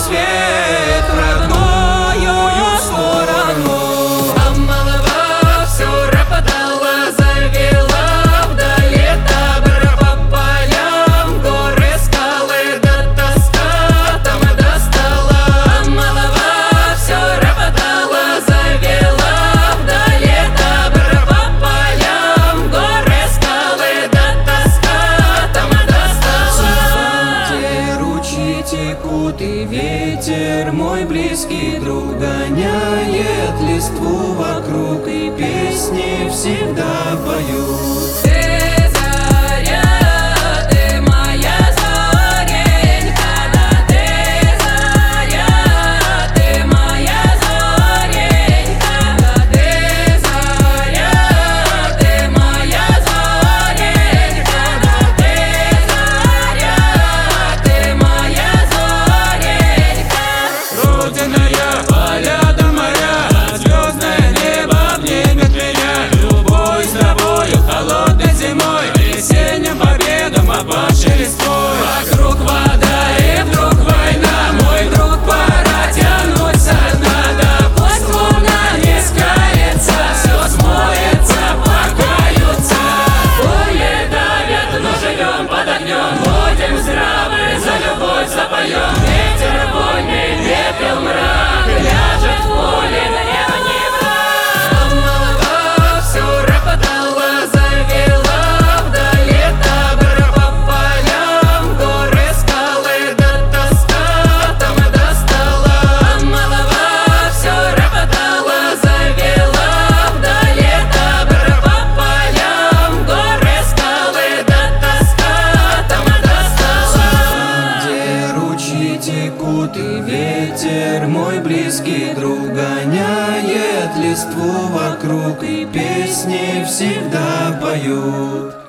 свет в родную сторону. А молва все ропотала, завела вдали табор по полям, горы, скалы, до тоска там и достала. А молва все ропотала, завела вдали табор по полям, горы, скалы, до тоска там и достала. Где ручьи текут и ветер, мой близкий друг, гоняет листву вокруг, и песни всегда поют. Ты заря, ты моя зоренька, да ты заря, ты моя зоренька, да ты заря, ты моя зоренька, да ты заря, ты моя зоренька. Родина, поля до моря, звездное небо обнимет меня. Любовь с тобою, холодной зимой, весенним победам опавшей листвой. Вокруг вода и вдруг война, мой друг, пора тянуть со дна. Да пусть луна не скалится, все смоется, покаются. Поле давят, но живем под огнем, будем здравы, за любовь запоем. Ветер вольный, пепел мрак, ляжет в поле, налево не враг. А молва все ропотала, завела вдали табор по полям, горы, скалы, до тоска там и достала. А молва все ропотала, завела вдали табор по полям, горы, скалы, до тоска там и достала. Где ручьи текут и ветер, мой близкий друг, гоняет листву вокруг, и песни всегда поют.